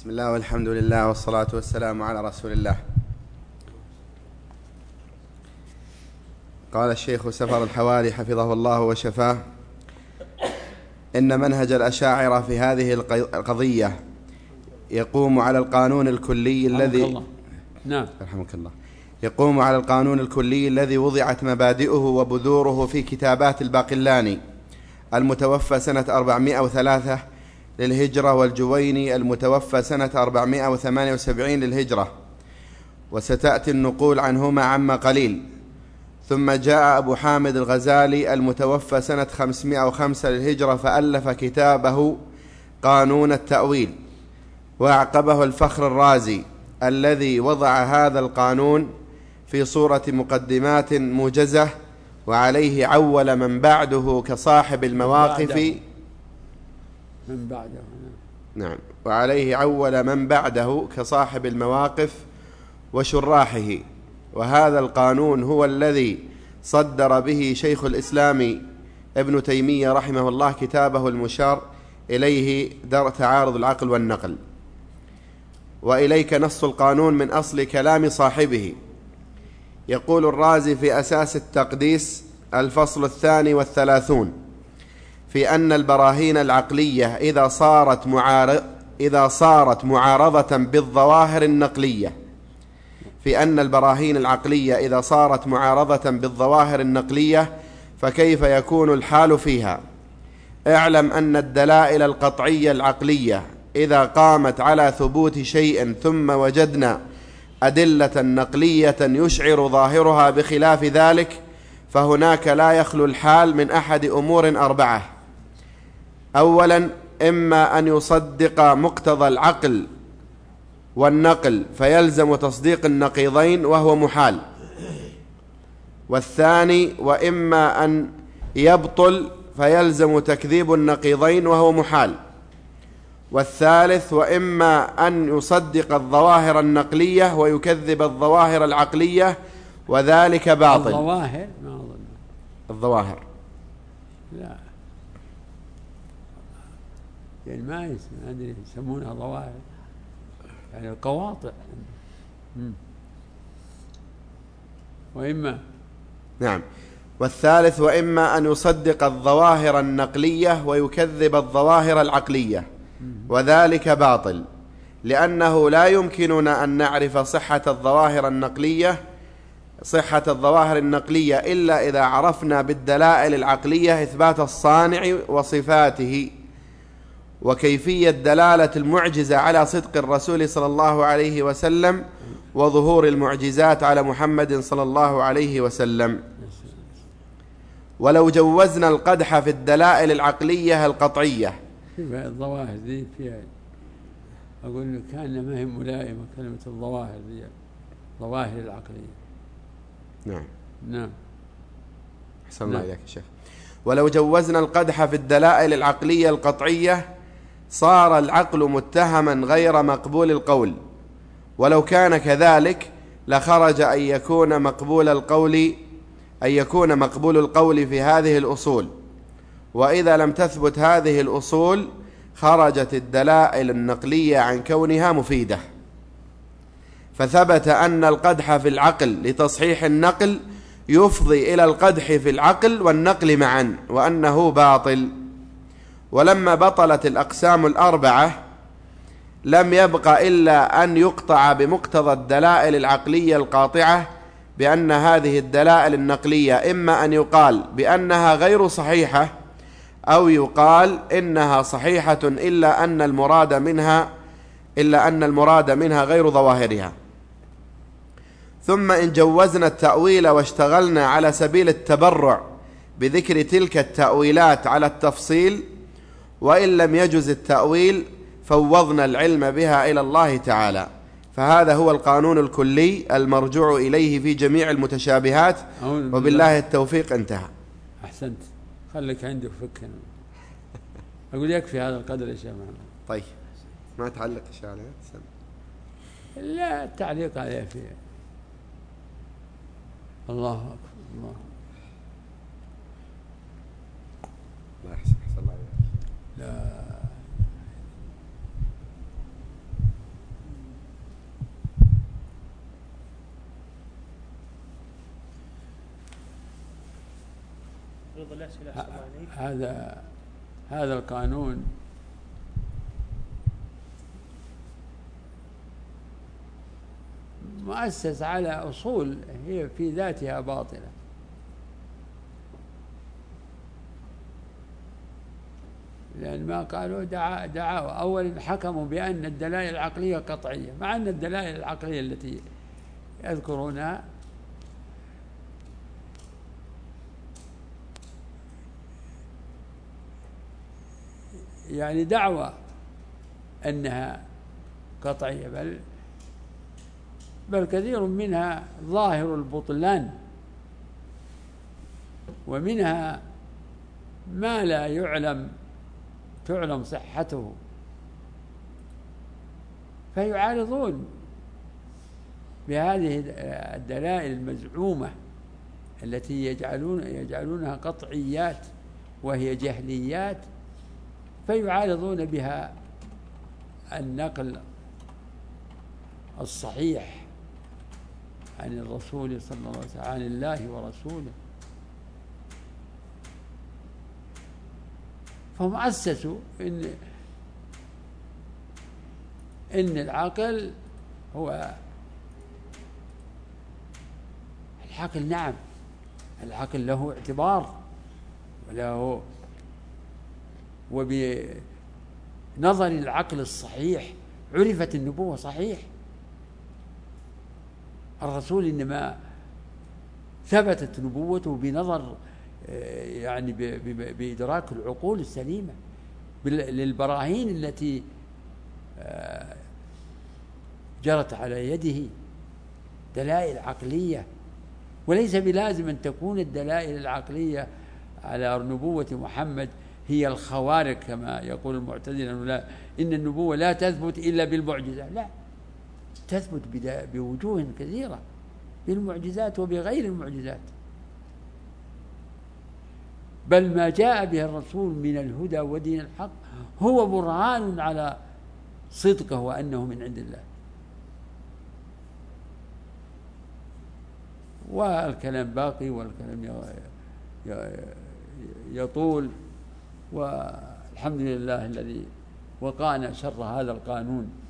بسم الله والحمد لله والصلاة والسلام على رسول الله. قال الشيخ سفر الحوالي حفظه الله وشفاه: إن منهج الأشاعرة في هذه القضية يقوم على القانون الكلي الذي نعم رحمك الله يقوم على القانون الكلي الذي وضعت مبادئه وبذوره في كتابات الباقلاني المتوفى سنة 403 للهجرة، والجويني المتوفى سنة 478 للهجرة، وستأتي النقول عنهما عما قليل. ثم جاء أبو حامد الغزالي المتوفى سنة 505 للهجرة فألف كتابه قانون التأويل، وأعقبه الفخر الرازي الذي وضع هذا القانون في صورة مقدمات موجزة، وعليه عول من بعده كصاحب المواقف من بعده. نعم، وعليه عول من بعده كصاحب المواقف وشراحه. وهذا القانون هو الذي صدر به شيخ الإسلام ابن تيمية رحمه الله كتابه المشار إليه درء تعارض العقل والنقل. وإليك نص القانون من أصل كلام صاحبه. يقول الرازي في أساس التقديس الفصل 32 في أن البراهين العقلية إذا صارت معارضة بالظواهر النقلية، في أن البراهين العقلية إذا صارت معارضة بالظواهر النقلية فكيف يكون الحال فيها؟ اعلم أن الدلائل القطعية العقلية إذا قامت على ثبوت شيء ثم وجدنا أدلة نقلية يشعر ظاهرها بخلاف ذلك، فهناك لا يخلو الحال من أحد أمور أربعة: أولا، إما أن يصدق مقتضى العقل والنقل فيلزم تصديق النقيضين وهو محال، والثاني، وإما أن يبطل فيلزم تكذيب النقيضين وهو محال، والثالث، وإما أن يصدق الظواهر النقلية ويكذب الظواهر العقلية وذلك باطل. الظواهر ما أظن الظواهر لا، يعني ما أدري يسمونها ظواهر، يعني القواطع. وإما نعم، والثالث، وإما أن يصدق الظواهر النقلية ويكذب الظواهر العقلية وذلك باطل، لأنه لا يمكننا أن نعرف صحة الظواهر النقلية إلا إذا عرفنا بالدلائل العقلية إثبات الصانع وصفاته، وكيفية دلالة المعجزة على صدق الرسول صلى الله عليه وسلم، وظهور المعجزات على محمد صلى الله عليه وسلم. ولو جوزنا القدح في الدلائل العقلية القطعية، الظواهر دي فيها أقول لك كان ما هي ملائمة كلمة الظواهر دي، الظواهر العقلية. نعم أحسن الله إليك يا شيخ. ولو جوزنا القدح في الدلائل العقلية القطعية صار العقل متهما غير مقبول القول، ولو كان كذلك لخرج أن يكون مقبول القول في هذه الأصول، وإذا لم تثبت هذه الأصول خرجت الدلائل النقلية عن كونها مفيدة. فثبت أن القدح في العقل لتصحيح النقل يفضي إلى القدح في العقل والنقل معا، وأنه باطل. ولما بطلت الأقسام الأربعة لم يبق إلا أن يقطع بمقتضى الدلائل العقلية القاطعة بأن هذه الدلائل النقلية إما أن يقال بأنها غير صحيحة أو يقال إنها صحيحة إلا أن المراد منها غير ظواهرها. ثم إن جوزنا التأويل واشتغلنا على سبيل التبرع بذكر تلك التأويلات على التفصيل، وإن لم يجز التأويل فوضنا العلم بها إلى الله تعالى. فهذا هو القانون الكلي المرجوع إليه في جميع المتشابهات، وبالله التوفيق. انتهى. أحسنت، خليك عندك فكر. أقول يكفي هذا القدر يا شيخ. طيب ما تعلق إن شاء الله؟ لا التعليق عليه فيه. الله أكبر. الله يحسن الله. لا الأسئلة هذا القانون مؤسس على أصول هي في ذاتها باطلة. لأن ما قالوا دعاوى. أولا حكموا بأن الدلائل العقلية قطعية، مع أن الدلائل العقلية التي يذكرونها يعني دعوى أنها قطعية، بل كثير منها ظاهر البطلان، ومنها ما لا تعلم صحته، فيعارضون بهذه الدلائل المزعومة التي يجعلونها قطعيات وهي جهليات، فيعارضون بها النقل الصحيح عن الرسول صلى الله عليه وسلم، عن الله ورسوله. فهم أسسوا إن العقل هو العقل. نعم، العقل له اعتبار وله، وبنظر العقل الصحيح عرفت النبوة صحيح. الرسول إنما ثبتت نبوته بنظر يعني بإدراك العقول السليمة للبراهين التي جرت على يده، دلائل عقلية. وليس بلازم أن تكون الدلائل العقلية على نبوة محمد هي الخوارق كما يقول المعتزلة، إن النبوة لا تثبت إلا بالمعجزة. لا، تثبت بوجوه كثيرة، بالمعجزات وبغير المعجزات. بل ما جاء به الرسول من الهدى ودين الحق هو برهان على صدقه وأنه من عند الله. والكلام باقي والكلام يطول، والحمد لله الذي وقانا شر هذا القانون